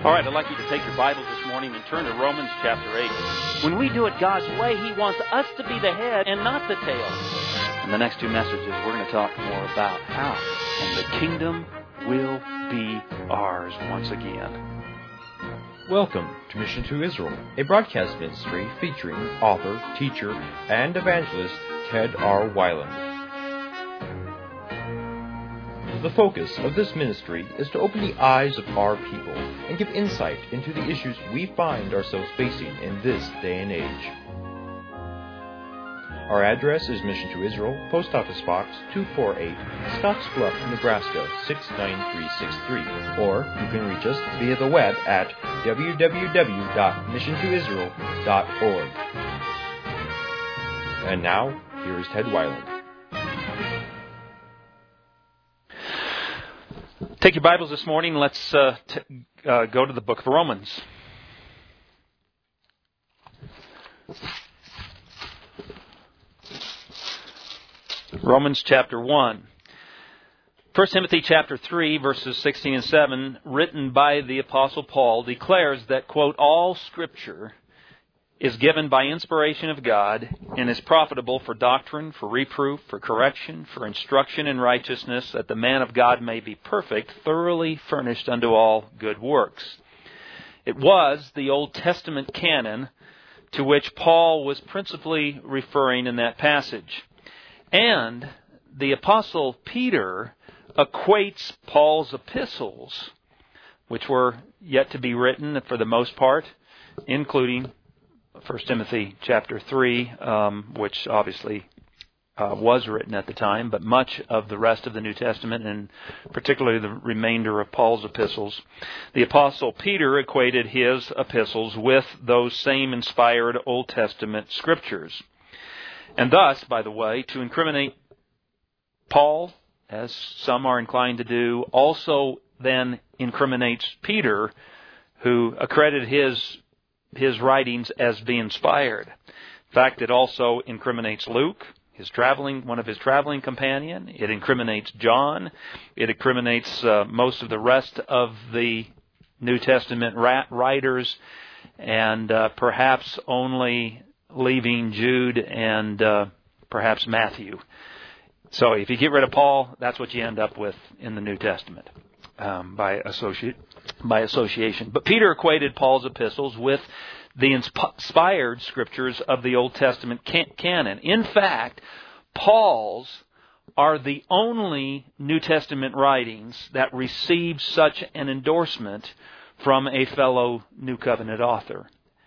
All right, I'd like you to take your Bibles this morning and turn to Romans chapter 8. When we do it God's way, He wants us to be the head and not the tail. In the next two messages, we're going to talk more about how and the kingdom will be ours once again. Welcome to Mission to Israel, a broadcast ministry featuring author, teacher, and evangelist Ted R. Weiland. The focus of this ministry is to open the eyes of our people and give insight into the issues we find ourselves facing in this day and age. Our address is Mission to Israel, Post Office Box 248, Scottsbluff, Nebraska 69363, or you can reach us via the web at www.missiontoisrael.org. And now, here is Ted Weiland. Take your Bibles this morning. Let's go to the book of Romans. Romans chapter 1. 1 Timothy chapter 3, verses 16 and 7, written by the Apostle Paul, declares that, quote, all Scripture is given by inspiration of God and is profitable for doctrine, for reproof, for correction, for instruction in righteousness, that the man of God may be perfect, thoroughly furnished unto all good works. It was the Old Testament canon to which Paul was principally referring in that passage. And the Apostle Peter equates Paul's epistles, which were yet to be written for the most part, including 1 Timothy chapter 3, which obviously was written at the time, but much of the rest of the New Testament, and particularly the remainder of Paul's epistles, the Apostle Peter equated his epistles with those same inspired Old Testament scriptures. And thus, by the way, to incriminate Paul, as some are inclined to do, also then incriminates Peter, who accredited his writings as being inspired. In fact, it also incriminates Luke, one of his traveling companion. It incriminates John. It incriminates most of the rest of the New Testament writers, and perhaps only leaving Jude and perhaps Matthew. So if you get rid of Paul, that's what you end up with in the New Testament by association. But Peter equated Paul's epistles with the inspired scriptures of the Old Testament canon. In fact, Paul's are the only New Testament writings that received such an endorsement from a fellow New Covenant author.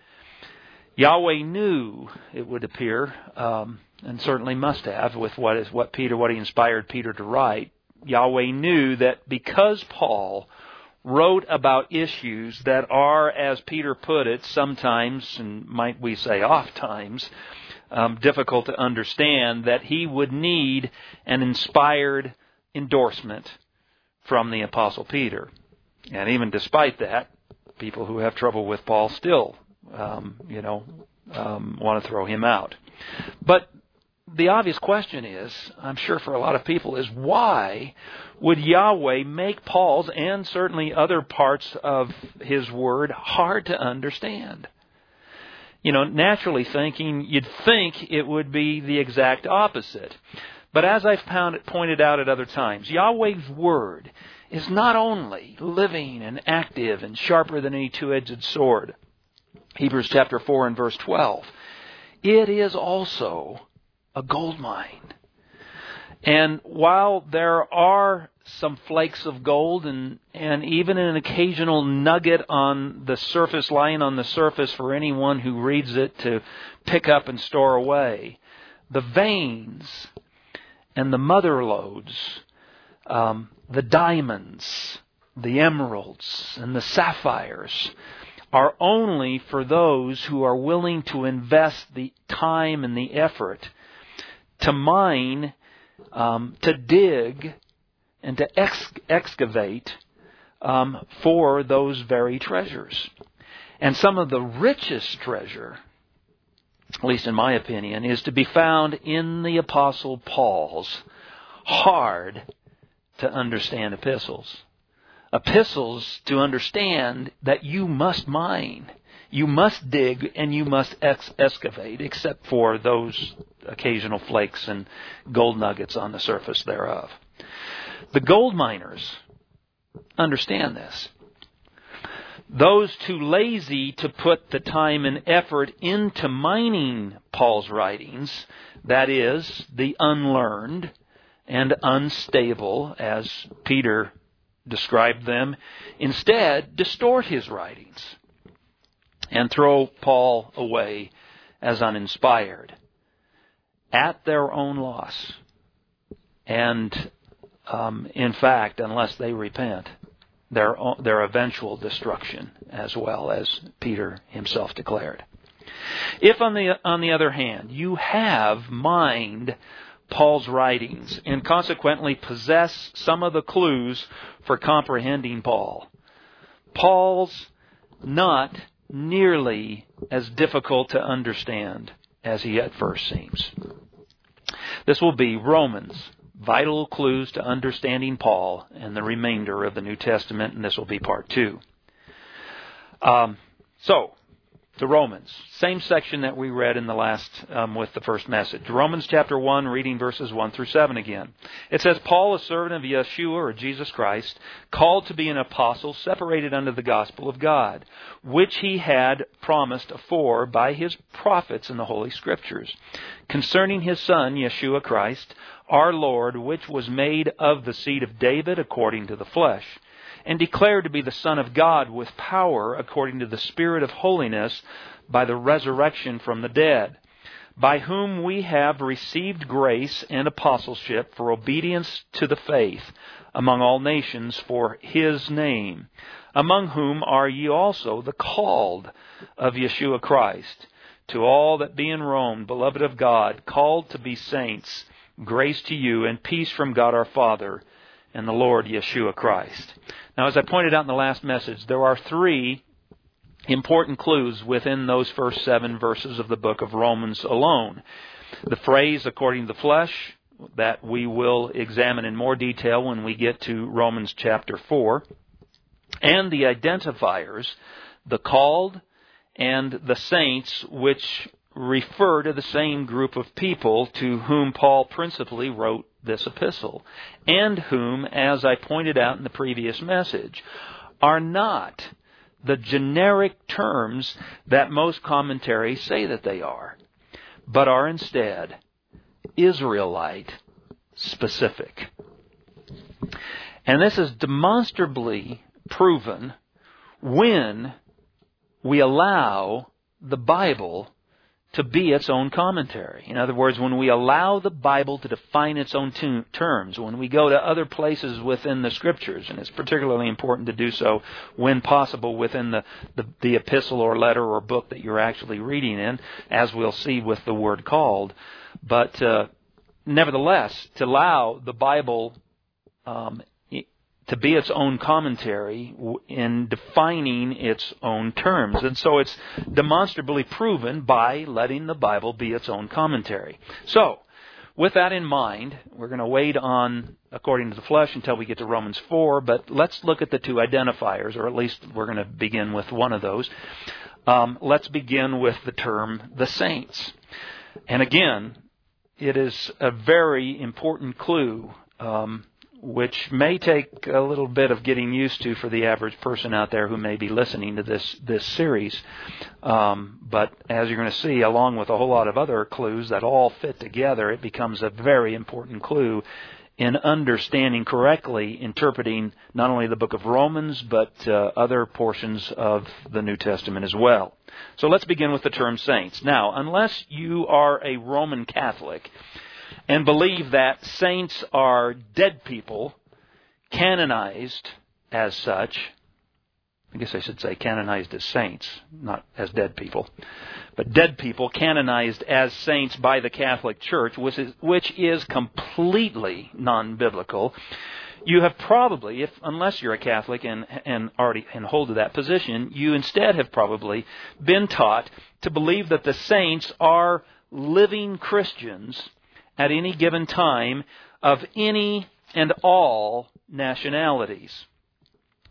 Yahweh knew, it would appear, and certainly must have, with what he inspired Peter to write. Yahweh knew that because Paul wrote about issues that are, as Peter put it, sometimes, and might we say oft-times, difficult to understand, that he would need an inspired endorsement from the Apostle Peter. And even despite that, people who have trouble with Paul still want to throw him out. But the obvious question is, I'm sure for a lot of people, is why would Yahweh make Paul's and certainly other parts of His Word hard to understand? Naturally thinking, you'd think it would be the exact opposite. But as I've pointed out at other times, Yahweh's Word is not only living and active and sharper than any two-edged sword, Hebrews chapter 4 and verse 12, it is also a gold mine. And while there are some flakes of gold and even an occasional nugget on the surface, lying on the surface for anyone who reads it to pick up and store away, the veins and the mother lodes, the diamonds, the emeralds, and the sapphires are only for those who are willing to invest the time and the effort to mine, to dig, and to excavate for those very treasures. And some of the richest treasure, at least in my opinion, is to be found in the Apostle Paul's hard to understand epistles. epistles to understand that you must mine. You must dig and you must excavate, except for those occasional flakes and gold nuggets on the surface thereof. The gold miners understand this. Those too lazy to put the time and effort into mining Paul's writings, that is, the unlearned and unstable, as Peter described them, instead distort his writings and throw Paul away as uninspired at their own loss. And in fact, unless they repent, their eventual destruction, as well as Peter himself declared. If, on the other hand, you have mined Paul's writings and consequently possess some of the clues for comprehending Paul's not nearly as difficult to understand as he at first seems. This will be Romans, vital clues to understanding Paul and the remainder of the New Testament, and this will be part 2. So, to Romans, same section that we read in the last with the first message. Romans chapter 1, reading verses 1 through 7 again. It says, Paul, a servant of Yeshua, or Jesus Christ, called to be an apostle, separated unto the gospel of God, which he had promised afore by his prophets in the Holy Scriptures, concerning his Son, Yeshua Christ, our Lord, which was made of the seed of David according to the flesh, and declared to be the Son of God with power according to the Spirit of holiness by the resurrection from the dead, by whom we have received grace and apostleship for obedience to the faith among all nations for his name, among whom are ye also the called of Yeshua Christ. To all that be in Rome, beloved of God, called to be saints, grace to you and peace from God our Father and the Lord Yeshua Christ. Now, as I pointed out in the last message, there are 3 important clues within those first 7 verses of the book of Romans alone. The phrase, according to the flesh, that we will examine in more detail when we get to Romans chapter 4, and the identifiers, the called and the saints, which refer to the same group of people to whom Paul principally wrote this epistle, and whom, as I pointed out in the previous message, are not the generic terms that most commentaries say that they are, but are instead Israelite specific. And this is demonstrably proven when we allow the Bible to be its own commentary. In other words, when we allow the Bible to define its own terms, when we go to other places within the Scriptures, and it's particularly important to do so when possible within the epistle or letter or book that you're actually reading in, as we'll see with the word called. But nevertheless, to allow the Bible to be its own commentary in defining its own terms. And so it's demonstrably proven by letting the Bible be its own commentary. So, with that in mind, we're going to wait on according to the flesh until we get to Romans 4, but let's look at the 2 identifiers, or at least we're going to begin with one of those. Let's begin with the term the saints. And again, it is a very important clue, which may take a little bit of getting used to for the average person out there who may be listening to this series. But as you're going to see, along with a whole lot of other clues that all fit together, it becomes a very important clue in understanding correctly, interpreting not only the book of Romans, but other portions of the New Testament as well. So let's begin with the term saints. Now, unless you are a Roman Catholic and believe that saints are dead people, canonized as such. I guess I should say canonized as saints, not as dead people. But dead people canonized as saints by the Catholic Church, which is completely non-biblical. You have probably, unless you're a Catholic and hold to that position, you instead have probably been taught to believe that the saints are living Christians at any given time of any and all nationalities.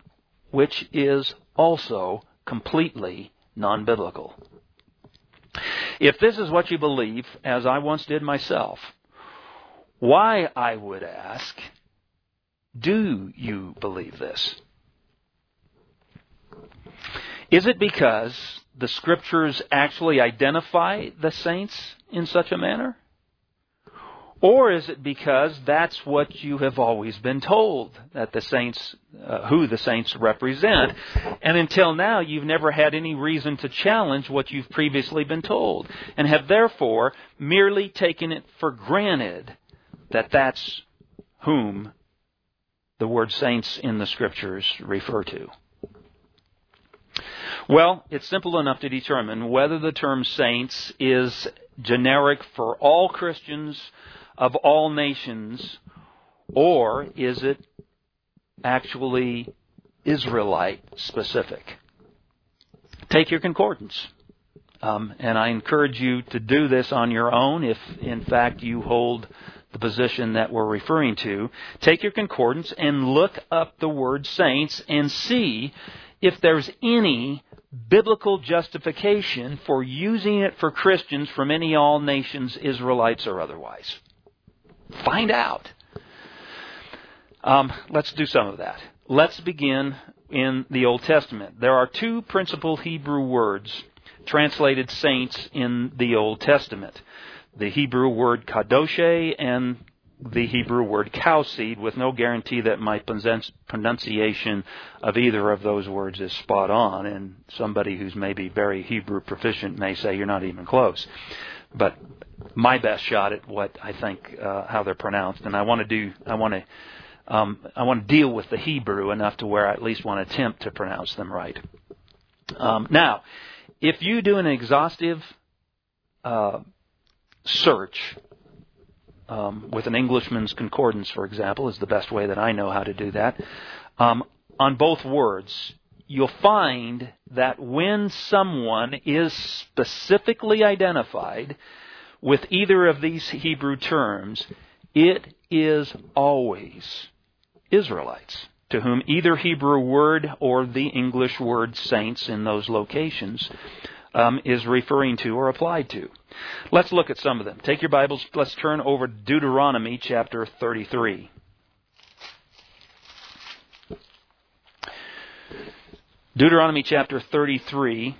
which is also completely non-biblical. If this is what you believe, as I once did myself, why, I would ask, do you believe this? Is it because the Scriptures actually identify the saints in such a manner? Or is it because that's what you have always been told, that the saints, who the saints represent, and until now you've never had any reason to challenge what you've previously been told, and have therefore merely taken it for granted that that's whom the word saints in the Scriptures refer to? Well, it's simple enough to determine whether the term saints is generic for all Christians of all nations, or is it actually Israelite specific? Take your concordance. And I encourage you to do this on your own if, in fact, you hold the position that we're referring to. Take your concordance and look up the word saints and see if there's any biblical justification for using it for Christians from any all nations, Israelites or otherwise. Find out. Let's do some of that. Let's begin in the Old Testament. There are two principal Hebrew words translated saints in the Old Testament. The Hebrew word kadoshé and the Hebrew word kausid, with no guarantee that my pronunciation of either of those words is spot on, and somebody who's maybe very Hebrew proficient may say you're not even close. But my best shot at what I think how they're pronounced, and I want to deal with the Hebrew enough to where I at least want to attempt to pronounce them right. Now, if you do an exhaustive search with an Englishman's concordance, for example, is the best way that I know how to do that, on both words, you'll find that when someone is specifically identified with either of these Hebrew terms, it is always Israelites, to whom either Hebrew word or the English word saints in those locations is referring to or applied to. Let's look at some of them. Take your Bibles, let's turn over to Deuteronomy chapter 33. Deuteronomy chapter 33,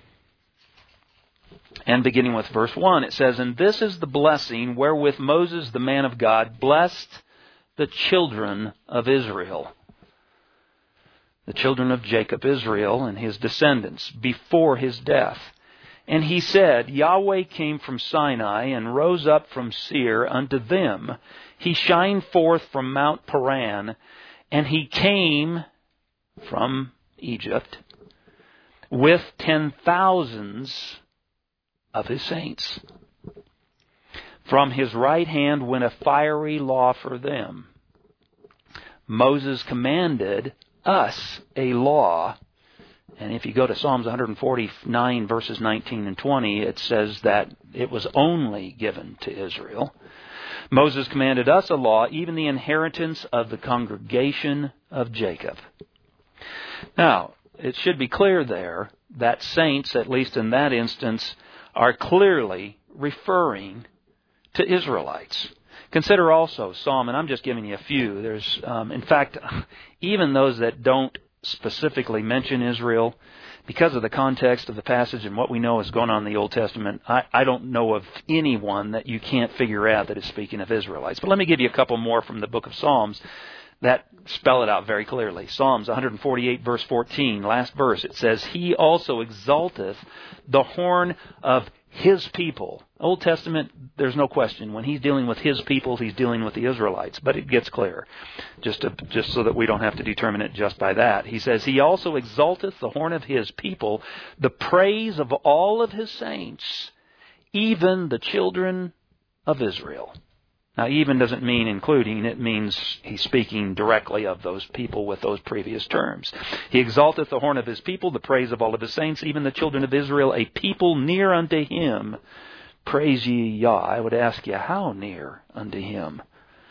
and beginning with verse 1, it says, "And this is the blessing wherewith Moses, the man of God, blessed the children of Israel." The children of Jacob, Israel, and his descendants, before his death. "And he said, Yahweh came from Sinai, and rose up from Seir unto them. He shined forth from Mount Paran, and he came from Egypt with 10,000s of his saints. From his right hand went a fiery law for them. Moses commanded us a law." And if you go to Psalms 149, verses 19 and 20, it says that it was only given to Israel. "Moses commanded us a law, even the inheritance of the congregation of Jacob." Now, it should be clear there that saints, at least in that instance, are clearly referring to Israelites. Consider also Psalm, and I'm just giving you a few. There's, in fact, even those that don't specifically mention Israel, because of the context of the passage and what we know is going on in the Old Testament, I don't know of anyone that you can't figure out that is speaking of Israelites. But let me give you a couple more from the book of Psalms that spell it out very clearly. Psalms 148, verse 14, last verse, it says, "He also exalteth the horn of his people." Old Testament, there's no question. When he's dealing with his people, he's dealing with the Israelites. But it gets clear, just so that we don't have to determine it just by that. He says, "He also exalteth the horn of his people, the praise of all of his saints, even the children of Israel." Now, even doesn't mean including. It means he's speaking directly of those people with those previous terms. "He exalteth the horn of his people, the praise of all of his saints, even the children of Israel, a people near unto him. Praise ye Yah." I would ask you, how near unto him?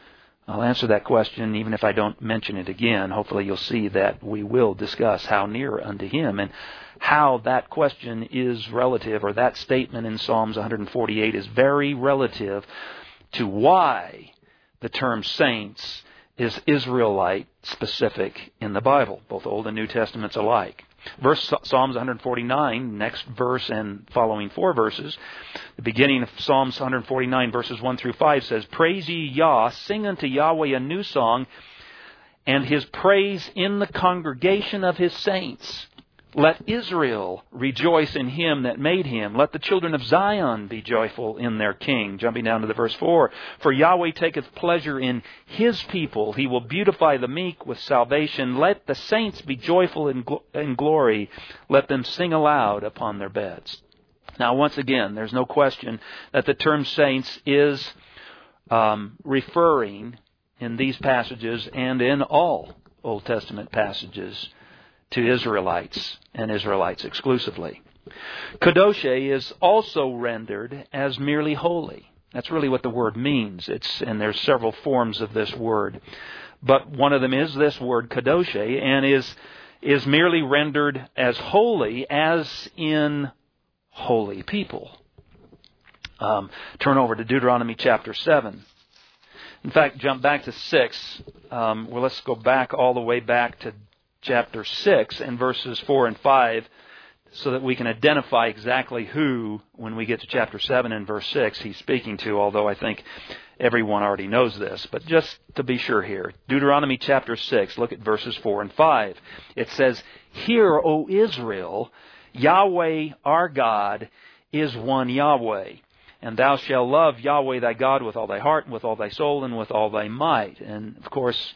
I'll answer that question even if I don't mention it again. Hopefully you'll see that we will discuss how near unto Him and how that question is relative, or that statement in Psalms 148 is very relative to why the term saints is Israelite specific in the Bible, both Old and New Testaments alike. Psalms 149, next verse and following 4 verses, the beginning of Psalms 149 verses 1 through 5 says, "Praise ye Yah, sing unto Yahweh a new song, and His praise in the congregation of His saints. Let Israel rejoice in Him that made him. Let the children of Zion be joyful in their King." Jumping down to the verse 4. "For Yahweh taketh pleasure in His people. He will beautify the meek with salvation. Let the saints be joyful in glory. Let them sing aloud upon their beds." Now, once again, there's no question that the term saints is referring in these passages and in all Old Testament passages to Israelites, and Israelites exclusively. Kadoshé is also rendered as merely holy. That's really what the word means. And there's several forms of this word. But one of them is this word kadoshé, and is merely rendered as holy, as in holy people. Turn over to Deuteronomy chapter 7. In fact, jump back to 6. Let's go back all the way back to chapter 6 and verses 4 and 5 so that we can identify exactly who, when we get to chapter 7 and verse 6, he's speaking to, although I think everyone already knows this. But just to be sure here, Deuteronomy chapter 6, look at verses 4 and 5. It says, "Hear, O Israel, Yahweh our God is one Yahweh. And thou shalt love Yahweh thy God with all thy heart, and with all thy soul, and with all thy might." And of course,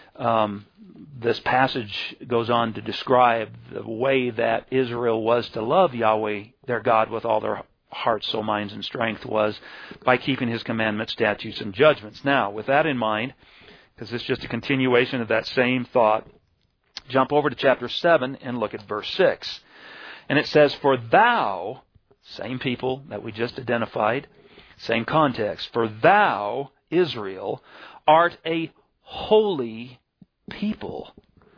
this passage goes on to describe the way that Israel was to love Yahweh, their God, with all their heart, soul, minds, and strength, was by keeping His commandments, statutes, and judgments. Now, with that in mind, because it's just a continuation of that same thought, jump over to chapter 7 and look at verse 6. And it says, "For thou," same people that we just identified, same context, "for thou, Israel, art a holy people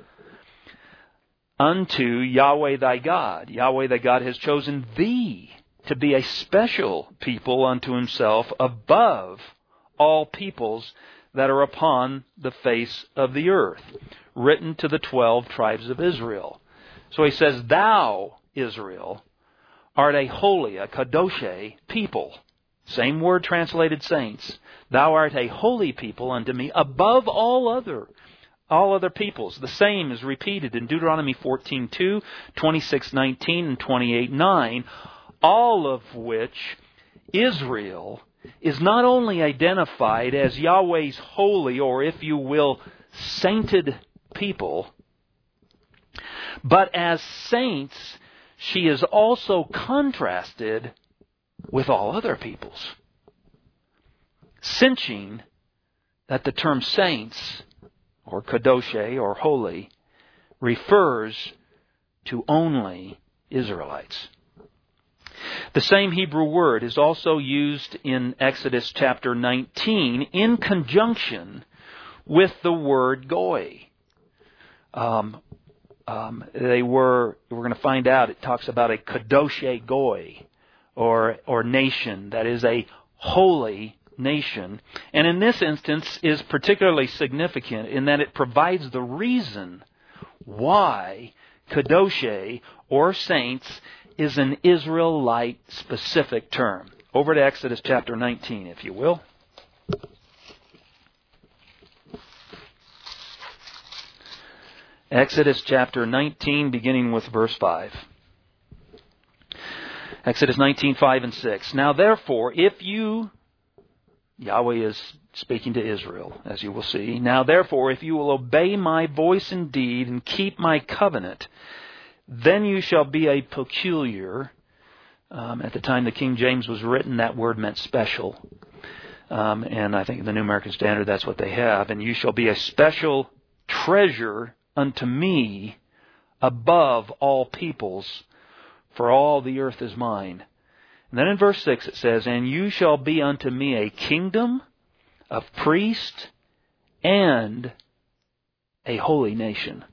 unto Yahweh thy God." Yahweh thy God has chosen thee to be a special people unto Himself above all peoples that are upon the face of the earth, written to the 12 tribes of Israel. So He says, "Thou, Israel, art a holy," a kadoshé people. Same word translated saints. "Thou art a holy people unto me above all other peoples." The same is repeated in Deuteronomy 14:2, 26:19, and 28:9, all of which Israel is not only identified as Yahweh's holy, or if you will, sainted people, but as saints, she is also contrasted with all other peoples, cinching that the term saints, or kadoshé, or holy, refers to only Israelites. The same Hebrew word is also used in Exodus chapter 19 in conjunction with the word goy. We're going to find out, it talks about a kadoshé goy, or nation, that is a holy nation. And in this instance is particularly significant in that it provides the reason why kadoshé, or saints, is an Israelite specific term. Over to Exodus chapter 19, if you will. Exodus chapter 19, beginning with verse 5. Exodus 19, 5 and 6. "Now therefore, if you," Yahweh is speaking to Israel, as you will see, "Now therefore, if you will obey my voice indeed and keep my covenant, then you shall be a peculiar." At the time the King James was written, that word meant special. And I think in the New American Standard that's what they have. "And you shall be a special treasure unto me above all peoples, for all the earth is mine." And then in verse 6 it says, "And you shall be unto me a kingdom of priests and a holy nation.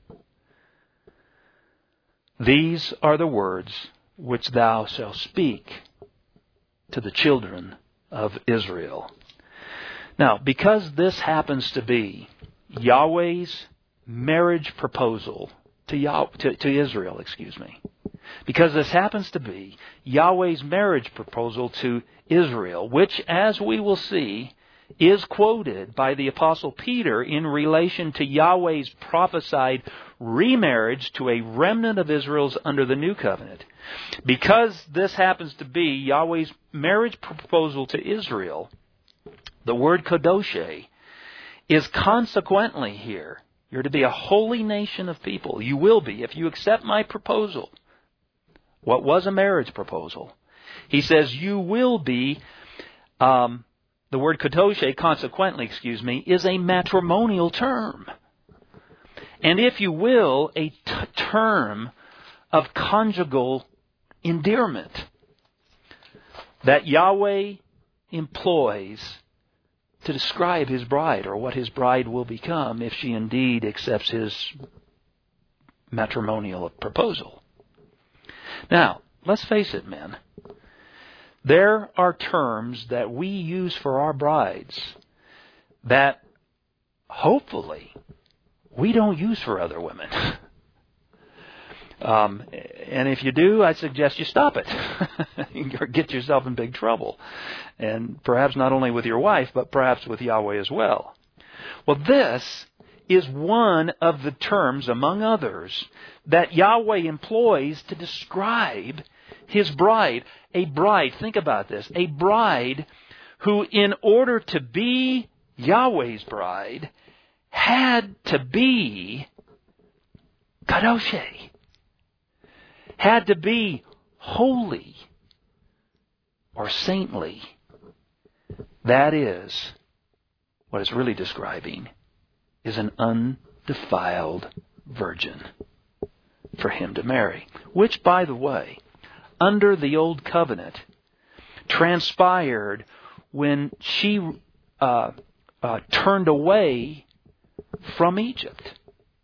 These are the words which thou shalt speak to the children of Israel. Now, because this happens to be Yahweh's marriage proposal to Israel, because this happens to be Yahweh's marriage proposal to Israel, which, as we will see, is quoted by the Apostle Peter in relation to Yahweh's prophesied remarriage to a remnant of Israel's under the New Covenant. Because this happens to be Yahweh's marriage proposal to Israel, the word Kodoshe is consequently here. You're to be a holy nation of people. You will be if you accept my proposal. What was a marriage proposal? He says you will be, the word Kodoshe, consequently, is a matrimonial term. And if you will, a term of conjugal endearment that Yahweh employs to describe His bride, or what His bride will become if she indeed accepts His matrimonial proposal. Now, let's face it, men. There are terms that we use for our brides that, hopefully, we don't use for other women. And if you do, I suggest you stop it. Or get yourself in big trouble. And perhaps not only with your wife, but perhaps with Yahweh as well. Well, this is one of the terms, among others, that Yahweh employs to describe His bride. A bride, think about this, a bride who, in order to be Yahweh's bride, had to be Kadosheh, had to be holy or saintly. That is what it's really describing, is an undefiled virgin for him to marry. Which, by the way, under the Old Covenant, transpired when she turned away from Egypt.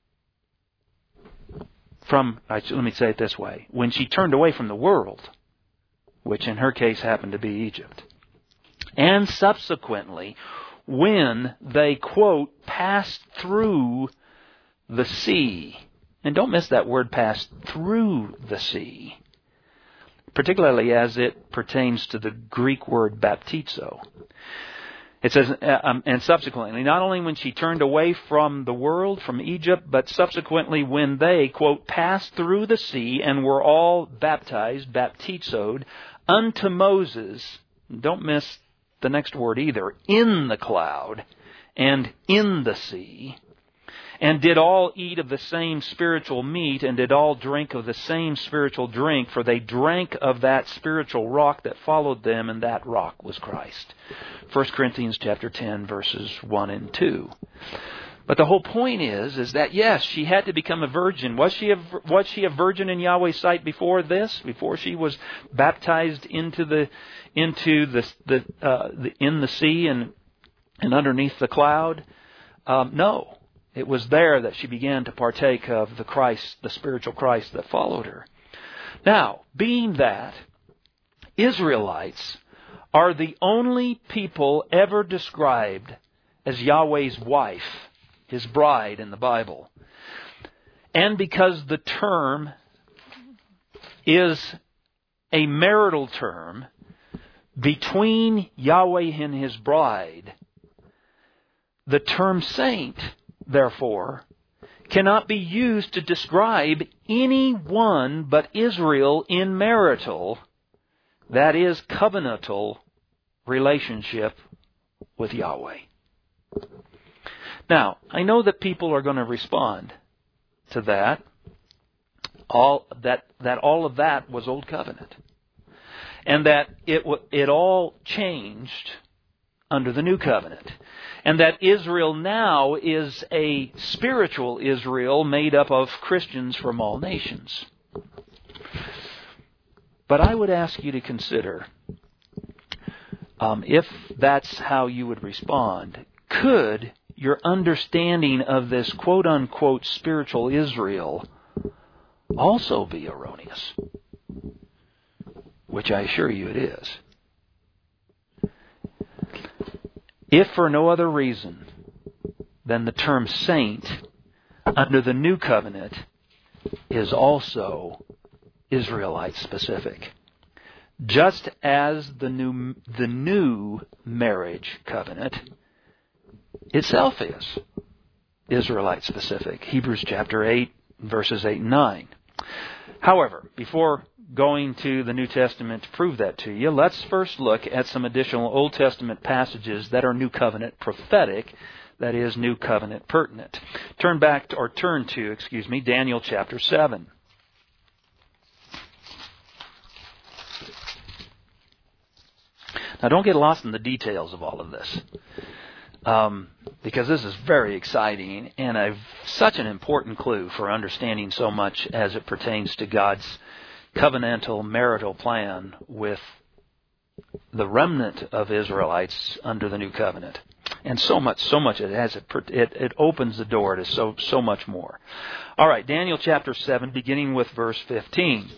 Let me say it this way. When she turned away from the world, which in her case happened to be Egypt. And subsequently, when they, quote, passed through the sea. And don't miss that word, passed through the sea. Particularly as it pertains to the Greek word baptizo. It says, and subsequently, not only when she turned away from the world, from Egypt, but subsequently when they, quote, passed through the sea and were all baptized, baptizoed, unto Moses, don't miss the next word either, in the cloud and in the sea, and did all eat of the same spiritual meat, and did all drink of the same spiritual drink, for they drank of that spiritual rock that followed them, and that rock was Christ. 1 Corinthians chapter 10, verses 1 and 2. But the whole point is that yes, she had to become a virgin. Was she a virgin in Yahweh's sight before this? Before she was baptized into the in the sea and underneath the cloud? No. It was there that she began to partake of the Christ, the spiritual Christ that followed her. Now, being that Israelites are the only people ever described as Yahweh's wife, His bride in the Bible, and because the term is a marital term between Yahweh and His bride, the term saint, therefore, cannot be used to describe anyone but Israel in marital, that is, covenantal relationship with Yahweh. Now, I know that people are going to respond to that. All of that was Old Covenant, and that it all changed under the New Covenant. And that Israel now is a spiritual Israel made up of Christians from all nations. But I would ask you to consider, if that's how you would respond, could your understanding of this quote-unquote spiritual Israel also be erroneous, which I assure you it is. If for no other reason than the term saint under the New Covenant is also Israelite specific. Just as the new marriage covenant itself is Israelite specific. Hebrews chapter 8, verses 8 and 9. However, before going to the New Testament to prove that to you, let's first look at some additional Old Testament passages that are New Covenant prophetic, that is, New Covenant pertinent. Turn to Daniel chapter 7. Now, don't get lost in the details of all of this, because this is very exciting and such an important clue for understanding so much as it pertains to God's covenantal marital plan with the remnant of Israelites under the New Covenant. And so much it opens the door to so much more. All right, Daniel chapter 7, beginning with verse 15.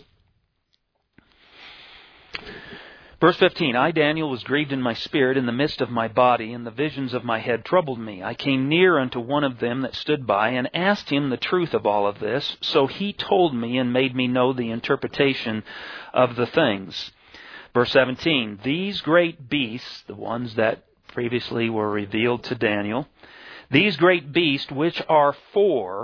Verse 15, I, Daniel, was grieved in my spirit in the midst of my body, and the visions of my head troubled me. I came near unto one of them that stood by, and asked him the truth of all of this. So he told me and made me know the interpretation of the things. Verse 17, these great beasts, the ones that previously were revealed to Daniel, these great beasts which are four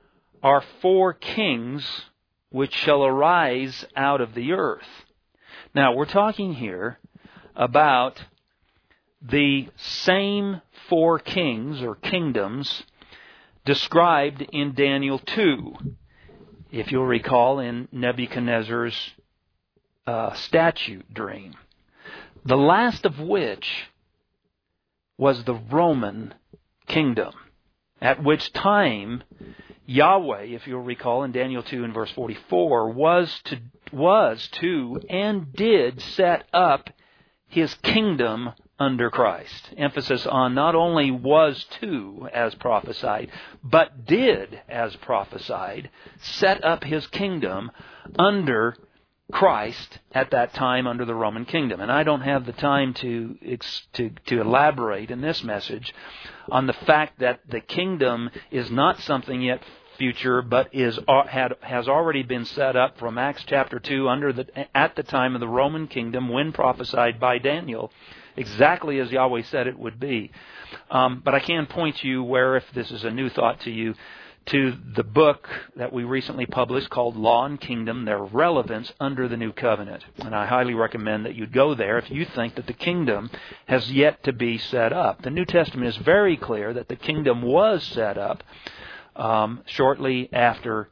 kings which shall arise out of the earth. Now, we're talking here about the same four kings or kingdoms described in Daniel 2, if you'll recall, in Nebuchadnezzar's statute dream. The last of which was the Roman kingdom, at which time Yahweh, if you'll recall, in Daniel 2 and verse 44, was to and did set up His kingdom under Christ. Emphasis on not only was to, as prophesied, but did, as prophesied, set up His kingdom under Christ at that time under the Roman kingdom. And I don't have the time to elaborate in this message on the fact that the kingdom is not something yet future, but has already been set up from Acts chapter 2 at the time of the Roman kingdom when prophesied by Daniel, exactly as Yahweh said it would be. But I can point you where, if this is a new thought to you, to the book that we recently published called Law and Kingdom, Their Relevance Under the New Covenant. And I highly recommend that you go there if you think that the kingdom has yet to be set up. The New Testament is very clear that the kingdom was set up shortly after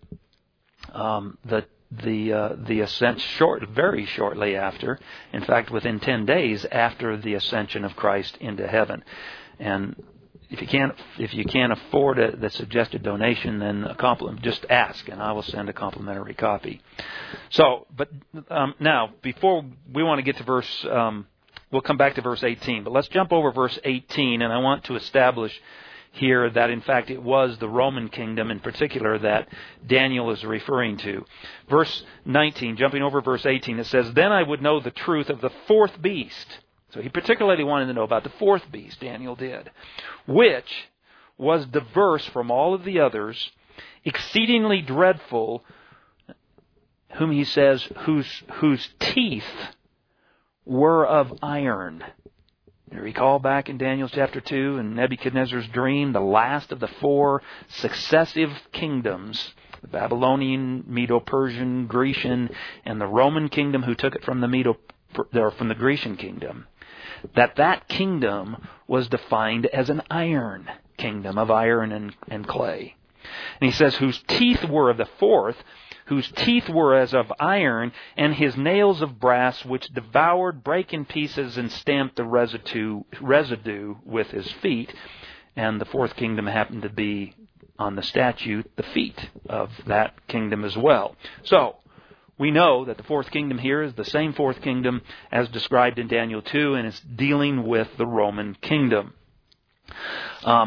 the ascension, very shortly after, in fact within 10 days after the ascension of Christ into heaven. And if you can't afford the suggested donation, then just ask, and I will send a complimentary copy. So, but now, before we want to get to verse, we'll come back to verse 18, but let's jump over verse 18, and I want to establish here that, in fact, it was the Roman kingdom in particular that Daniel is referring to. Verse 19, jumping over verse 18, it says, Then I would know the truth of the fourth beast. So he particularly wanted to know about the fourth beast, Daniel did, which was diverse from all of the others, exceedingly dreadful, whom he says, whose teeth were of iron. You recall back in Daniel chapter 2 and Nebuchadnezzar's dream, the last of the four successive kingdoms, the Babylonian, Medo-Persian, Grecian, and the Roman kingdom who took it from the Grecian kingdom, that kingdom was defined as an iron kingdom of iron and clay. And he says, whose teeth were of the fourth, whose teeth were as of iron, and his nails of brass, which devoured, brake in pieces, and stamped the residue with his feet. And the fourth kingdom happened to be on the statute, the feet of that kingdom as well. So, we know that the fourth kingdom here is the same fourth kingdom as described in Daniel 2, and it's dealing with the Roman kingdom.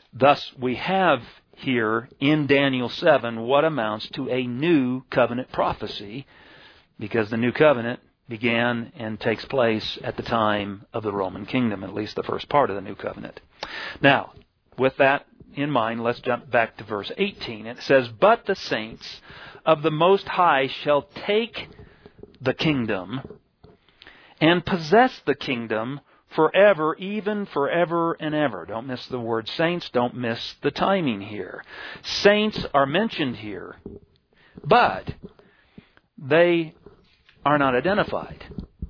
Thus, we have here in Daniel 7 what amounts to a new covenant prophecy, because the new covenant began and takes place at the time of the Roman kingdom, at least the first part of the new covenant. Now, with that in mind, let's jump back to verse 18. It says, "But the saints of the Most High shall take the kingdom and possess the kingdom forever, even forever and ever." Don't miss the word saints. Don't miss the timing here. Saints are mentioned here, but they are not identified.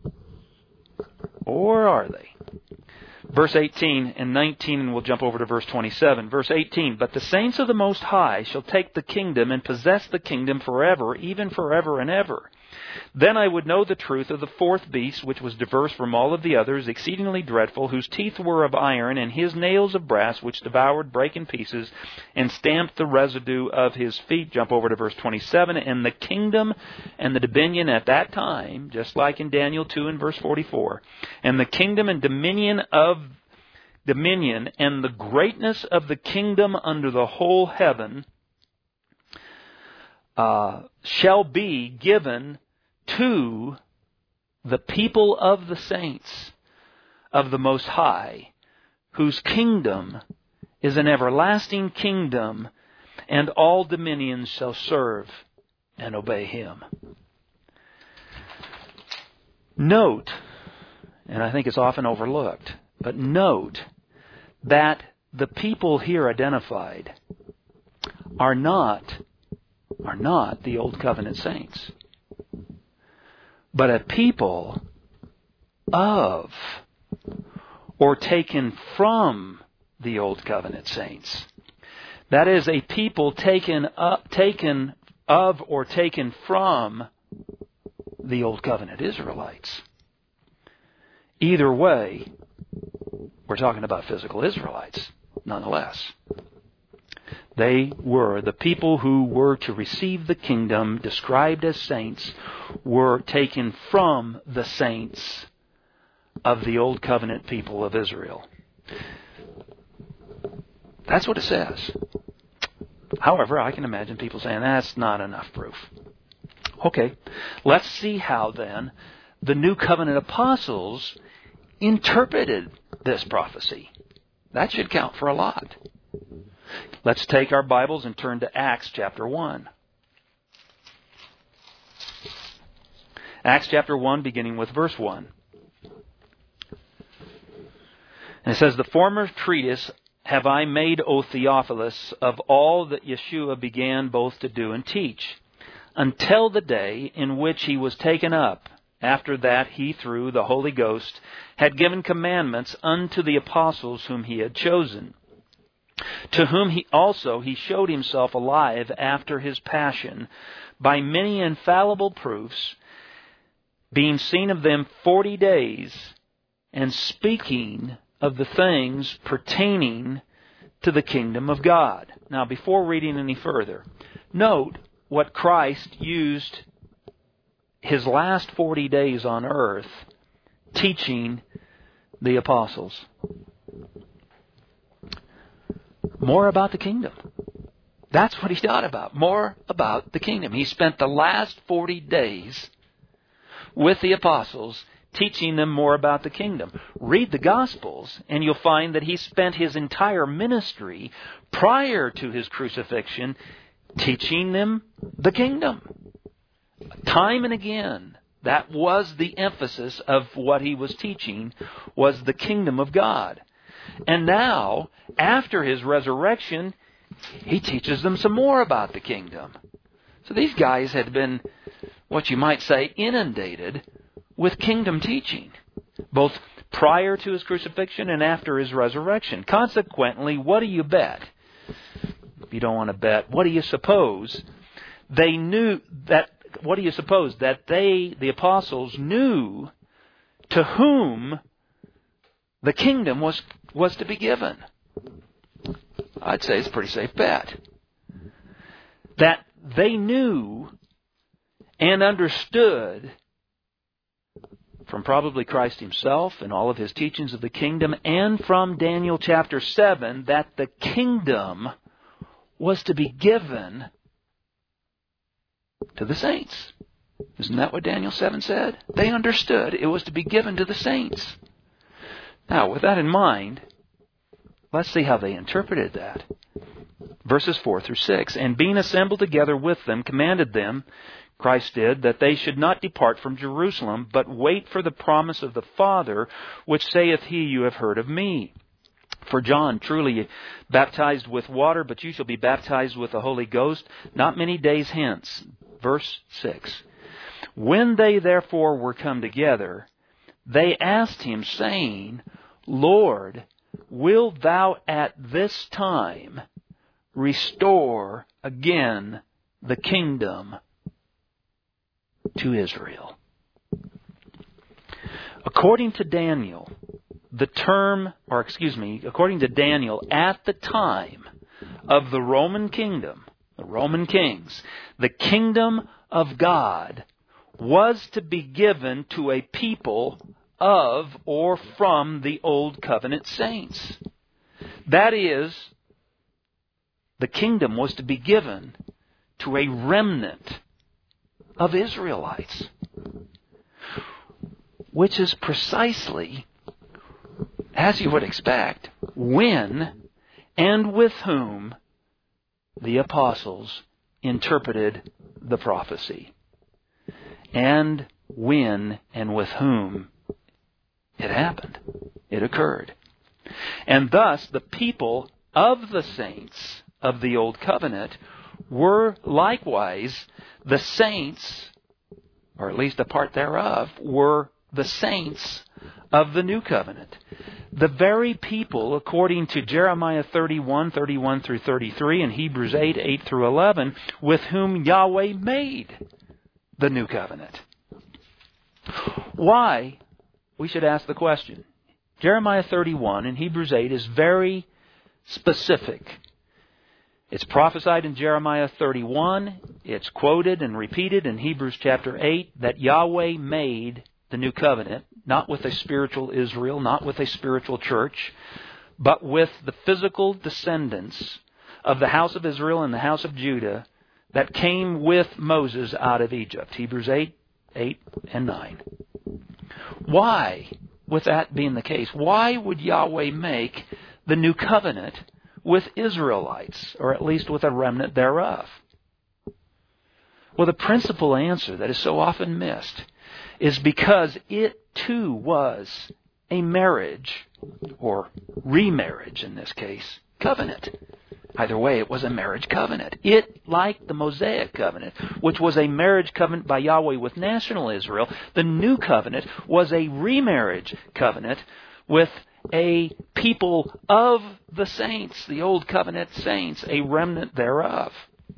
Or are they? Verse 18 and 19, and we'll jump over to verse 27. Verse 18, "But the saints of the Most High shall take the kingdom and possess the kingdom forever, even forever and ever. Then I would know the truth of the fourth beast, which was diverse from all of the others, exceedingly dreadful, whose teeth were of iron, and his nails of brass, which devoured, brake in pieces, and stamped the residue of his feet." Jump over to verse 27. "And the kingdom and the dominion at that time," just like in Daniel 2 and verse 44, "and the kingdom and dominion and the greatness of the kingdom under the whole heaven shall be given to the people of the saints of the Most High, whose kingdom is an everlasting kingdom, and all dominions shall serve and obey him." Note, and I think it's often overlooked, but note that the people here identified are not the Old Covenant saints, but a people of or taken from the Old Covenant saints. That is, a people taken of or taken from the Old Covenant Israelites. Either way, we're talking about physical Israelites, nonetheless. They were the people who were to receive the kingdom, described as saints, were taken from the saints of the Old Covenant people of Israel. That's what it says. However, I can imagine people saying, that's not enough proof. Okay, let's see how then the New Covenant apostles interpreted this prophecy. That should count for a lot. Let's take our Bibles and turn to Acts chapter 1. Acts chapter 1, beginning with verse 1. And it says, "The former treatise have I made, O Theophilus, of all that Yeshua began both to do and teach, until the day in which he was taken up. After that he, through the Holy Ghost, had given commandments unto the apostles whom he had chosen, to whom he showed himself alive after his passion, by many infallible proofs, being seen of them 40 days, and speaking of the things pertaining to the kingdom of God." Now, before reading any further, note what Christ used his last 40 days on earth teaching the apostles. More about the kingdom. That's what he taught about. More about the kingdom. He spent the last 40 days with the apostles teaching them more about the kingdom. Read the Gospels and you'll find that he spent his entire ministry prior to his crucifixion teaching them the kingdom. Time and again, that was the emphasis of what he was teaching, was the kingdom of God. And now, after his resurrection, he teaches them some more about the kingdom. So these guys had been, what you might say, inundated with kingdom teaching, both prior to his crucifixion and after his resurrection. Consequently, what do you bet? If you don't want to bet, what do you suppose? They knew that, what do you suppose? That they, the apostles, knew to whom the kingdom was to be given. I'd say it's a pretty safe bet. That they knew and understood from probably Christ himself and all of his teachings of the kingdom, and from Daniel chapter 7, that the kingdom was to be given to the saints. Isn't that what Daniel 7 said? They understood it was to be given to the saints. Now, with that in mind, let's see how they interpreted that. Verses 4 through 6. And being assembled together with them, commanded them, Christ did, that they should not depart from Jerusalem, but wait for the promise of the Father, which saith he, you have heard of me. For John truly baptized with water, but you shall be baptized with the Holy Ghost not many days hence. Verse 6. When they therefore were come together, they asked him, saying, Lord, wilt thou at this time restore again the kingdom to Israel? According to Daniel, according to Daniel, at the time of the Roman kingdom, the Roman kings, the kingdom of God was to be given to a people of or from the Old Covenant saints. That is, the kingdom was to be given to a remnant of Israelites, which is precisely, as you would expect, when and with whom the apostles interpreted the prophecy. And when and with whom it happened. It occurred. And thus the people of the saints of the Old Covenant were likewise the saints, or at least a part thereof, were the saints of the New Covenant. The very people, according to Jeremiah 31 through 33, and Hebrews 8 through 11, with whom Yahweh made the New Covenant. Why? We should ask the question. Jeremiah 31 and Hebrews 8 is very specific. It's prophesied in Jeremiah 31. It's quoted and repeated in Hebrews chapter 8 that Yahweh made the New Covenant, not with a spiritual Israel, not with a spiritual church, but with the physical descendants of the house of Israel and the house of Judah that came with Moses out of Egypt. Hebrews 8 and 9. Why, with that being the case, why would Yahweh make the New Covenant with Israelites, or at least with a remnant thereof? Well, the principal answer that is so often missed is because it too was a marriage, or remarriage in this case, covenant. Either way, it was a marriage covenant. It, like the Mosaic covenant, which was a marriage covenant by Yahweh with national Israel, the new covenant was a remarriage covenant with a people of the saints, the Old Covenant saints, a remnant thereof.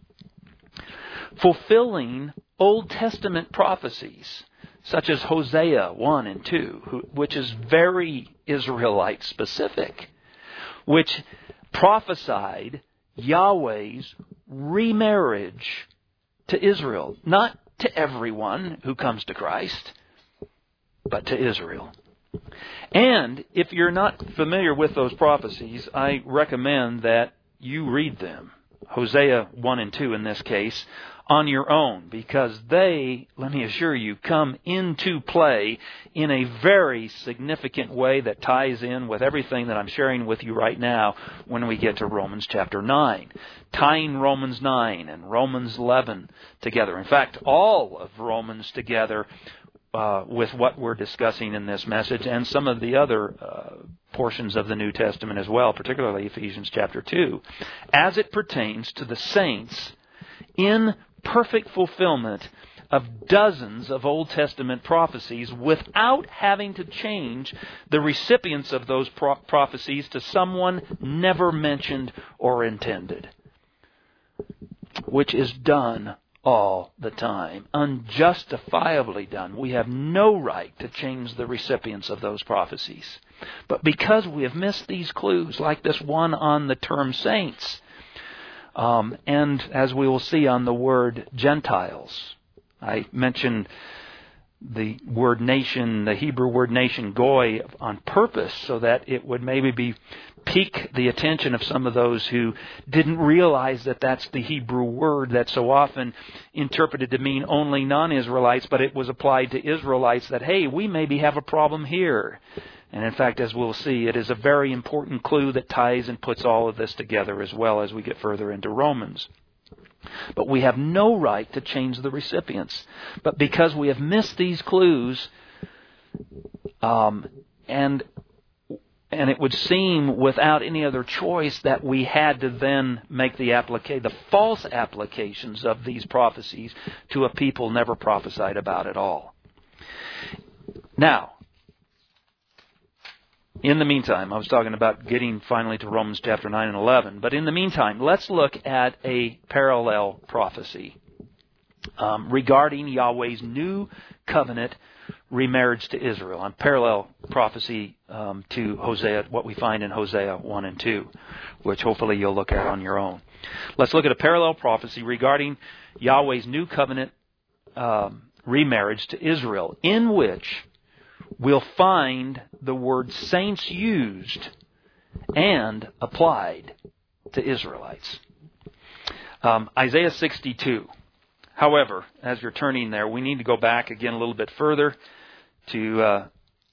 Fulfilling Old Testament prophecies, such as Hosea 1 and 2, which is very Israelite specific, which prophesied Yahweh's remarriage to Israel. Not to everyone who comes to Christ, but to Israel. And if you're not familiar with those prophecies, I recommend that you read them. Hosea 1 and 2 in this case, on your own, because they, let me assure you, come into play in a very significant way that ties in with everything that I'm sharing with you right now when we get to Romans chapter 9. Tying Romans 9 and Romans 11 together. In fact, all of Romans together with what we're discussing in this message and some of the other portions of the New Testament as well, particularly Ephesians chapter 2, as it pertains to the saints in perfect fulfillment of dozens of Old Testament prophecies without having to change the recipients of those prophecies to someone never mentioned or intended, which is done all the time, unjustifiably done. We have no right to change the recipients of those prophecies. But because we have missed these clues, like this one on the term saints, and as we will see on the word Gentiles. I mentioned the word nation, the Hebrew word nation, goy, on purpose, so that it would maybe pique the attention of some of those who didn't realize that that's the Hebrew word that's so often interpreted to mean only non-Israelites, but it was applied to Israelites that, hey, we maybe have a problem here. And in fact, as we'll see, it is a very important clue that ties and puts all of this together as well as we get further into Romans. But we have no right to change the recipients. But because we have missed these clues, and it would seem without any other choice that we had to then make the false applications of these prophecies to a people never prophesied about at all. Now, in the meantime, I was talking about getting finally to Romans chapter 9 and 11. But in the meantime, let's look at a parallel prophecy regarding Yahweh's new covenant remarriage to Israel. A parallel prophecy to Hosea, what we find in Hosea 1 and 2, which hopefully you'll look at on your own. Let's look at a parallel prophecy regarding Yahweh's new covenant remarriage to Israel, in which we'll find the word saints used and applied to Israelites. Isaiah 62. However, as you're turning there, we need to go back again a little bit further to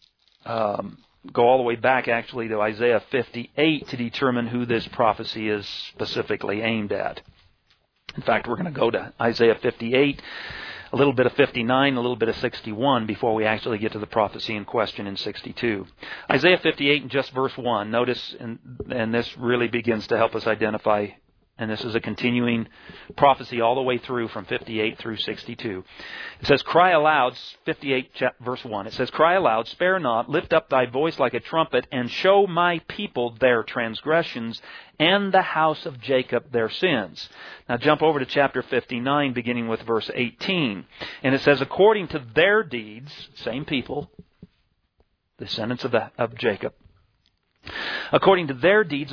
go all the way back actually to Isaiah 58 to determine who this prophecy is specifically aimed at. In fact, we're going to go to Isaiah 58, a little bit of 59, a little bit of 61 before we actually get to the prophecy in question in 62. Isaiah 58 and just verse 1. Notice, and this really begins to help us identify, and this is a continuing prophecy all the way through from 58 through 62. It says, cry aloud, 58 verse 1. It says, cry aloud, spare not, lift up thy voice like a trumpet, and show my people their transgressions, and the house of Jacob their sins. Now jump over to chapter 59, beginning with verse 18. And it says, according to their deeds, same people, descendants of Jacob, according to their deeds,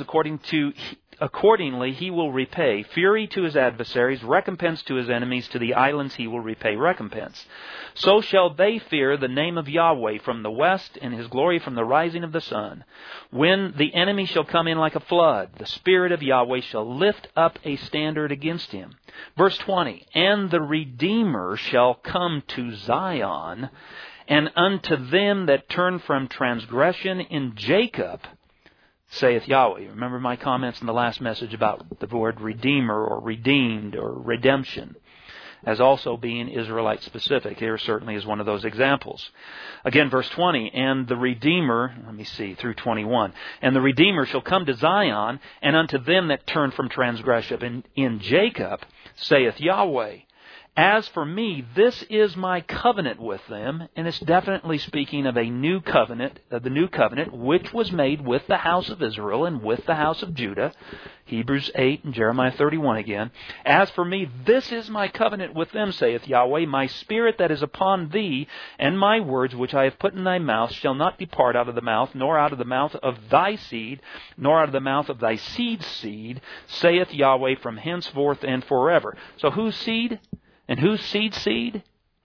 accordingly he will repay fury to his adversaries, recompense to his enemies, to the islands he will repay recompense. So shall they fear the name of Yahweh from the west, and his glory from the rising of the sun. When the enemy shall come in like a flood, the Spirit of Yahweh shall lift up a standard against him. Verse 20, and the Redeemer shall come to Zion, and unto them that turn from transgression in Jacob, saith Yahweh. Remember my comments in the last message about the word redeemer or redeemed or redemption as also being Israelite specific. Here certainly is one of those examples. Again, verse 20, and the Redeemer, through 21, and the Redeemer shall come to Zion, and unto them that turn from transgression in Jacob, saith Yahweh. As for me, this is my covenant with them, and it's definitely speaking of a new covenant, of the new covenant, which was made with the house of Israel and with the house of Judah. Hebrews 8 and Jeremiah 31 again. As for me, this is my covenant with them, saith Yahweh. My spirit that is upon thee, and my words which I have put in thy mouth, shall not depart out of the mouth, nor out of the mouth of thy seed, nor out of the mouth of thy seed's seed, saith Yahweh, from henceforth and forever. So whose seed? And whose seed?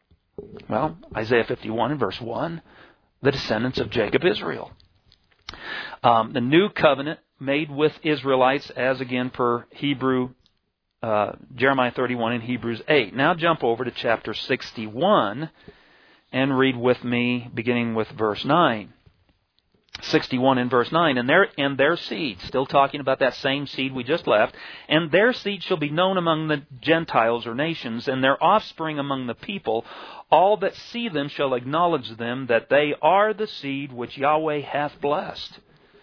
Well, Isaiah 51 and verse 1, the descendants of Jacob, Israel. The new covenant made with Israelites, as again per Jeremiah 31 and Hebrews 8. Now jump over to chapter 61 and read with me, beginning with verse 9. 61 and verse 9, and their seed, still talking about that same seed we just left, and their seed shall be known among the Gentiles or nations, and their offspring among the people. All that see them shall acknowledge them, that they are the seed which Yahweh hath blessed.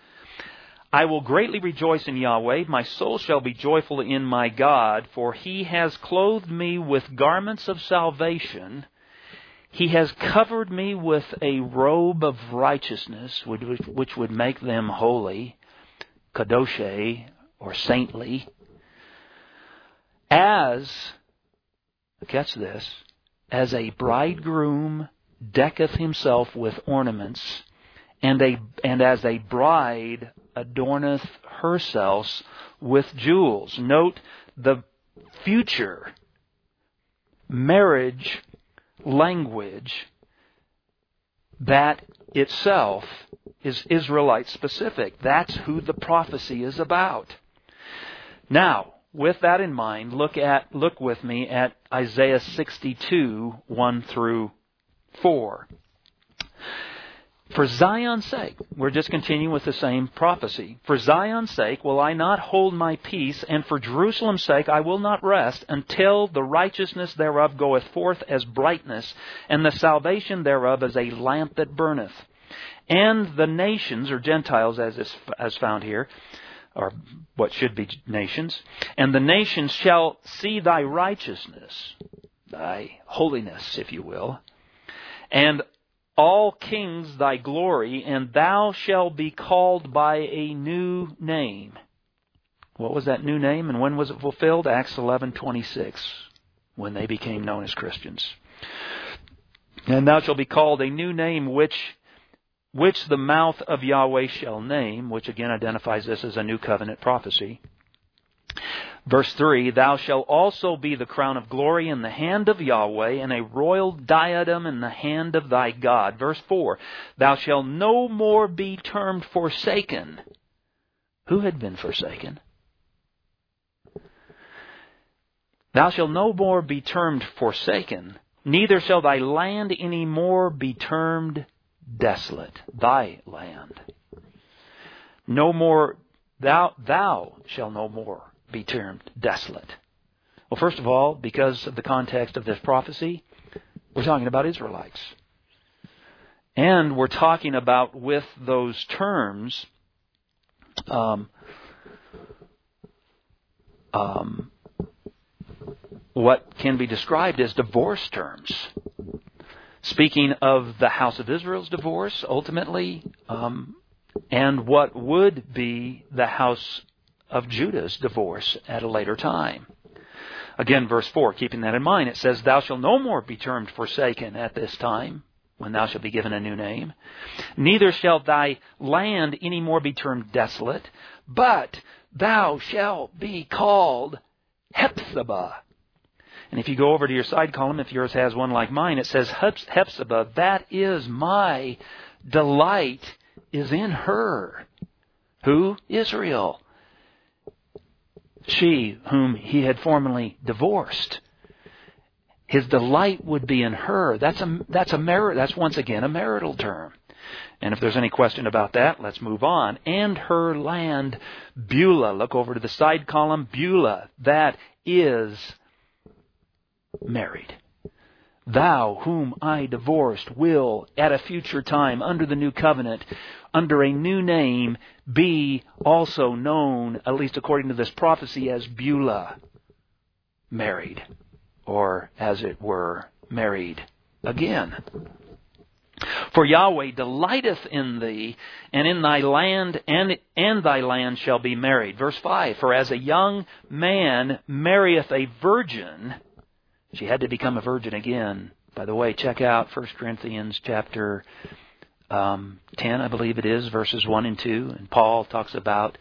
I will greatly rejoice in Yahweh, my soul shall be joyful in my God, for he has clothed me with garments of salvation. He has covered me with a robe of righteousness, which would make them holy, kadoshé, or saintly. As, catch this, as a bridegroom decketh himself with ornaments, and as a bride adorneth herself with jewels. Note the future marriage language that itself is Israelite specific. That's who the prophecy is about. Now, with that in mind, look with me at Isaiah 62, 1 through 4. For Zion's sake, we're just continuing with the same prophecy. For Zion's sake will I not hold my peace, and for Jerusalem's sake I will not rest, until the righteousness thereof goeth forth as brightness, and the salvation thereof as a lamp that burneth. And the nations, or Gentiles as found here, or what should be nations, and the nations shall see thy righteousness, thy holiness, if you will, and all kings thy glory, and thou shalt be called by a new name. What was that new name, and when was it fulfilled? Acts 11:26, when they became known as Christians. And thou shalt be called a new name which the mouth of Yahweh shall name, which again identifies this as a new covenant prophecy. Verse 3, thou shalt also be the crown of glory in the hand of Yahweh, and a royal diadem in the hand of thy God. Verse 4, thou shalt no more be termed forsaken. Who had been forsaken? Thou shalt no more be termed forsaken, neither shall thy land any more be termed desolate. Thy land. No more, thou shalt no more be termed desolate. Well, first of all, because of the context of this prophecy, we're talking about Israelites. And we're talking about, with those terms, what can be described as divorce terms. Speaking of the house of Israel's divorce, ultimately, and what would be the house of Judah's divorce at a later time. Again, verse 4, keeping that in mind, it says, thou shalt no more be termed forsaken at this time, when thou shalt be given a new name. Neither shall thy land any more be termed desolate, but thou shalt be called Hephzibah. And if you go over to your side column, if yours has one like mine, it says Hephzibah, that is my delight is in her. Who? Israel. She whom he had formerly divorced. His delight would be in her. That's once again a marital term. And if there's any question about that, let's move on. And her land, Beulah. Look over to the side column. Beulah, that is married. Thou whom I divorced will at a future time, under the new covenant, under a new name, be also known, at least according to this prophecy, as Beulah, married, or as it were, married again. For Yahweh delighteth in thee, and in thy land, and thy land shall be married. Verse 5, for as a young man marrieth a virgin, she had to become a virgin again. By the way, check out 1 Corinthians chapter 10, I believe it is, verses 1 and 2. And Paul talks about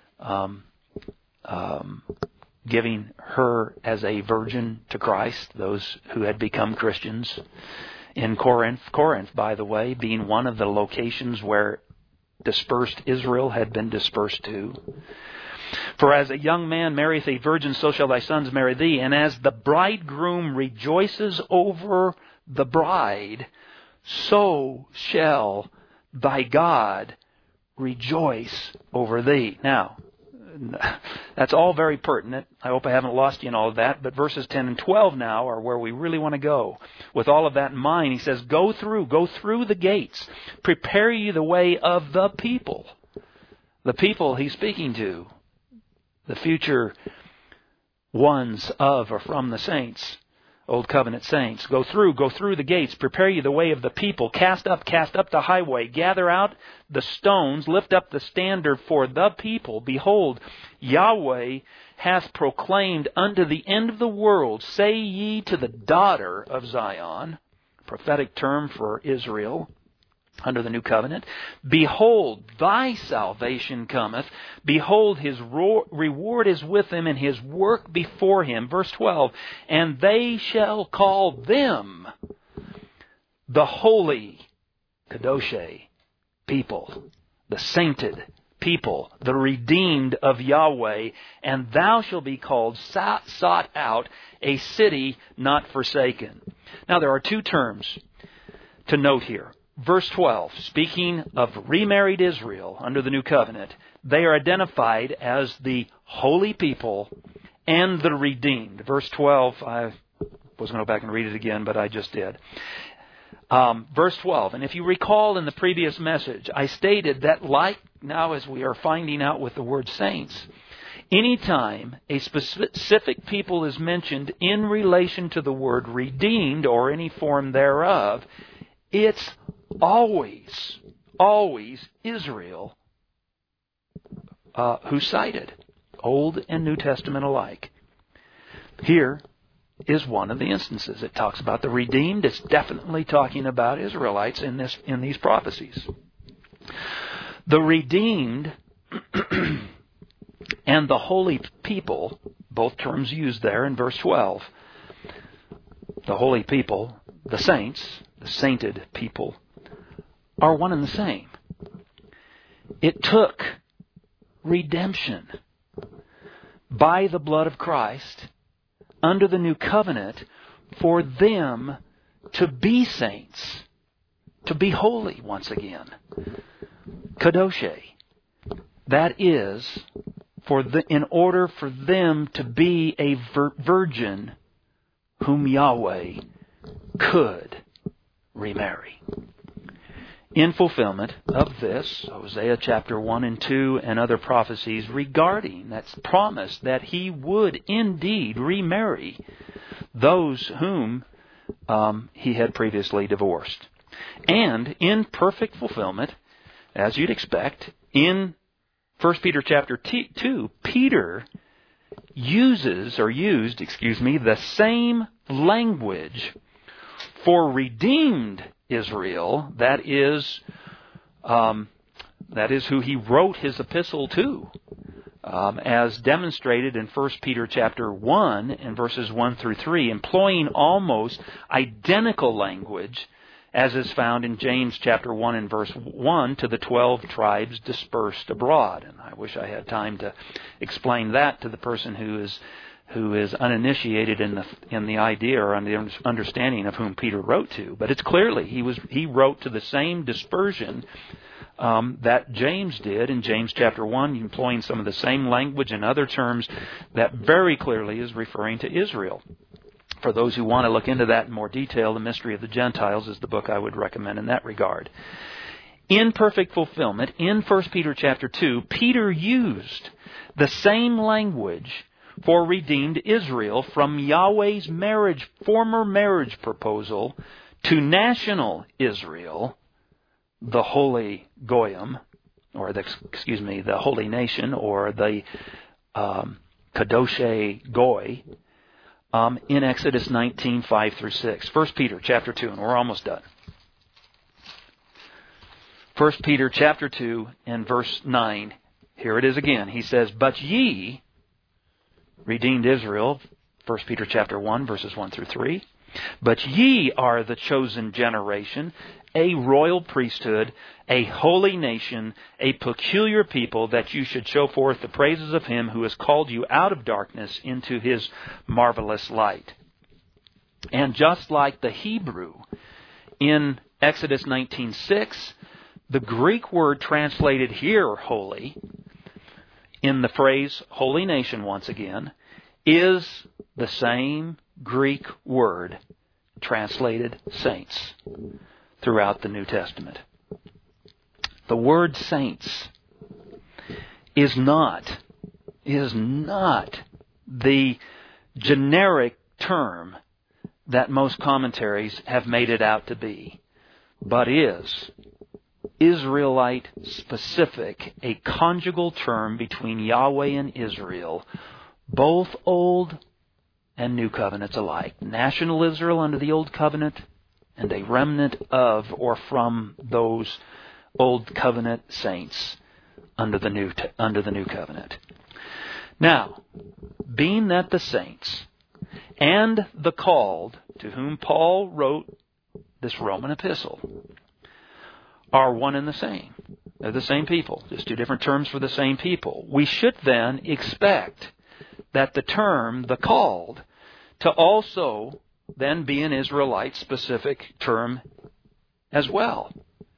giving her as a virgin to Christ, those who had become Christians in Corinth. Corinth, by the way, being one of the locations where dispersed Israel had been dispersed to. For as a young man marrieth a virgin, so shall thy sons marry thee. And as the bridegroom rejoices over the bride, so shall thy God rejoice over thee. Now, that's all very pertinent. I hope I haven't lost you in all of that. But verses 10 and 12 now are where we really want to go. With all of that in mind, he says, go through the gates. Prepare ye the way of the people. The people he's speaking to. The future ones of or from the saints, Old Covenant saints. Go through the gates. Prepare ye the way of the people. Cast up the highway. Gather out the stones. Lift up the standard for the people. Behold, Yahweh hath proclaimed unto the end of the world. Say ye to the daughter of Zion, prophetic term for Israel, under the new covenant, behold, thy salvation cometh. Behold, his reward is with him, and his work before him. Verse 12, and they shall call them the holy Kadoshé, people, the sainted people, the redeemed of Yahweh, and thou shalt be called sought out, a city not forsaken. Now there are two terms to note here. Verse 12, speaking of remarried Israel under the new covenant, they are identified as the holy people and the redeemed. Verse 12, I was going to go back and read it again, but I just did. Verse 12, and if you recall in the previous message, I stated that like now as we are finding out with the word saints, anytime a specific people is mentioned in relation to the word redeemed or any form thereof, it's always Israel who's cited, Old and New Testament alike. Here is one of the instances. It talks about the redeemed. It's definitely talking about Israelites in these prophecies. The redeemed and the holy people, both terms used there in verse 12. The holy people, the saints, the sainted people, are one and the same. It took redemption by the blood of Christ under the new covenant for them to be saints, to be holy once again. Kadoshé. That is, in order for them to be a virgin whom Yahweh could remarry. In fulfillment of this, Hosea chapter 1 and 2 and other prophecies regarding that promise that he would indeed remarry those whom he had previously divorced. And in perfect fulfillment, as you'd expect, in 1 Peter chapter 2, Peter used the same language for redeemed Israel, that is who he wrote his epistle to, as demonstrated in 1 Peter chapter 1 and verses 1 through 3, employing almost identical language as is found in James chapter 1 and verse 1 to the 12 tribes dispersed abroad. And I wish I had time to explain that to the person who is uninitiated in the idea or on the understanding of whom Peter wrote to. But it's clearly he wrote to the same dispersion that James did in James chapter 1, employing some of the same language and other terms that very clearly is referring to Israel. For those who want to look into that in more detail, The Mystery of the Gentiles is the book I would recommend in that regard. In perfect fulfillment, in 1 Peter chapter 2, Peter used the same language for redeemed Israel from Yahweh's former marriage proposal to national Israel, the holy Goyim, or the holy nation, or the Kadoshé Goy, in Exodus 19, 5 through 6. 1 Peter chapter 2, and we're almost done. 1 Peter chapter 2 and verse 9. Here it is again. He says, "But ye, redeemed Israel," 1 Peter chapter 1, verses 1 through 3. "But ye are the chosen generation, a royal priesthood, a holy nation, a peculiar people, that you should show forth the praises of Him who has called you out of darkness into His marvelous light." And just like the Hebrew in Exodus 19:6, the Greek word translated here, holy, in the phrase holy nation once again, is the same Greek word translated saints throughout the New Testament. The word saints is not the generic term that most commentaries have made it out to be, but is Israelite specific, a conjugal term between Yahweh and Israel, both Old and New Covenants alike. National Israel under the Old Covenant, and a remnant of or from those Old Covenant saints under the New Covenant. Now, being that the saints and the called, to whom Paul wrote this Roman epistle, are one and the same. They're the same people, just two different terms for the same people. We should then expect that the term, the called, to also then be an Israelite-specific term as well.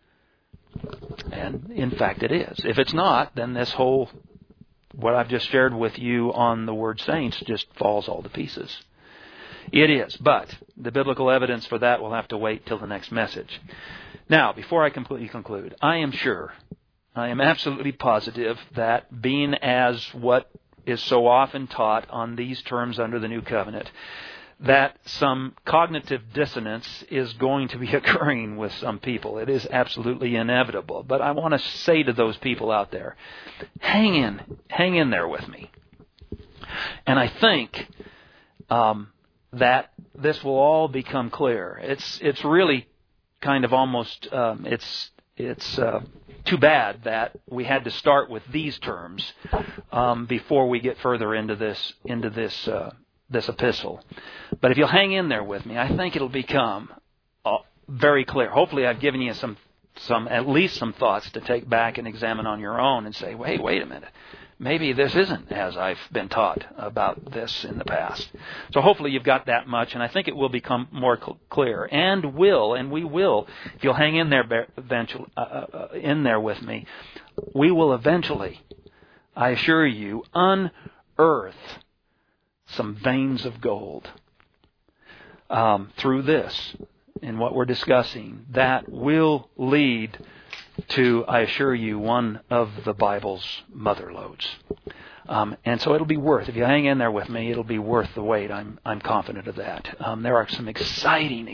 And in fact it is. If it's not, then this whole, what I've just shared with you on the word saints just falls all to pieces. It is, but the biblical evidence for that will have to wait till the next message. Now, before I completely conclude, I am absolutely positive that being as what is so often taught on these terms under the New Covenant, that some cognitive dissonance is going to be occurring with some people. It is absolutely inevitable. But I want to say to those people out there, hang in there with me. And I think that this will all become clear. It's really kind of almost it's too bad that we had to start with these terms before we get further into this epistle. But if you'll hang in there with me, I think it'll become very clear. Hopefully, I've given you some at least some thoughts to take back and examine on your own and say, hey, wait a minute. Maybe this isn't as I've been taught about this in the past. So hopefully you've got that much, and I think it will become more clear. And we will, if you'll hang in there eventually, in there with me, we will eventually, I assure you, unearth some veins of gold through this in what we're discussing that will lead to, I assure you, one of the Bible's mother lodes. And so it'll be worth, if you hang in there with me, it'll be worth the wait. I'm confident of that. There are some exciting,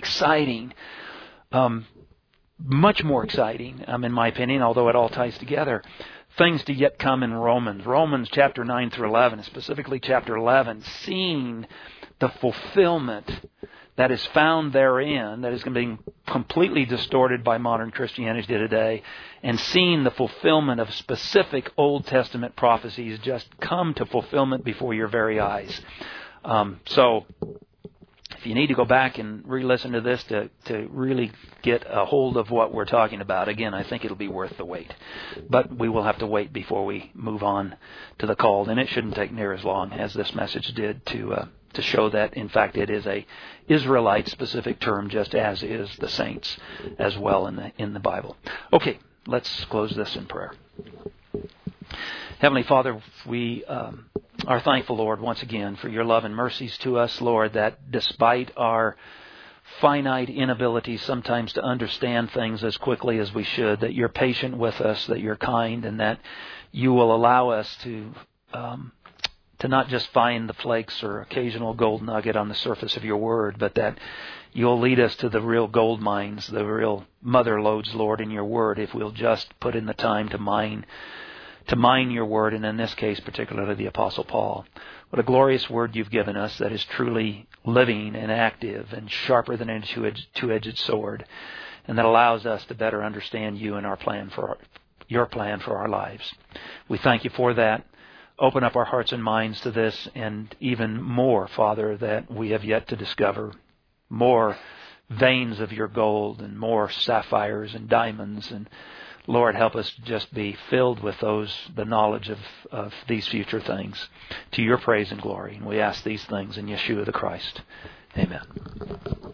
much more exciting, in my opinion, although it all ties together, things to yet come in Romans. Romans chapter 9 through 11, specifically chapter 11, seeing the fulfillment that is found therein, that is being completely distorted by modern Christianity today, and seeing the fulfillment of specific Old Testament prophecies just come to fulfillment before your very eyes. So, if you need to go back and re-listen to this to really get a hold of what we're talking about, again, I think it'll be worth the wait. But we will have to wait before we move on to the called, and it shouldn't take near as long as this message did to show that, in fact, it is a Israelite-specific term, just as is the saints as well in the Bible. Okay, let's close this in prayer. Heavenly Father, we are thankful, Lord, once again for your love and mercies to us, Lord, that despite our finite inability sometimes to understand things as quickly as we should, that you're patient with us, that you're kind, and that you will allow us to not just find the flakes or occasional gold nugget on the surface of your word, but that you'll lead us to the real gold mines, the real mother lodes, Lord, in your word, if we'll just put in the time to mine your word, and in this case, particularly the Apostle Paul. What a glorious word you've given us that is truly living and active and sharper than a two-edged sword, and that allows us to better understand you and your plan for our lives. We thank you for that. Open up our hearts and minds to this, and even more, Father, that we have yet to discover. More veins of your gold and more sapphires and diamonds. And Lord, help us just be filled with the knowledge of these future things, to your praise and glory. And we ask these things in Yeshua the Christ. Amen.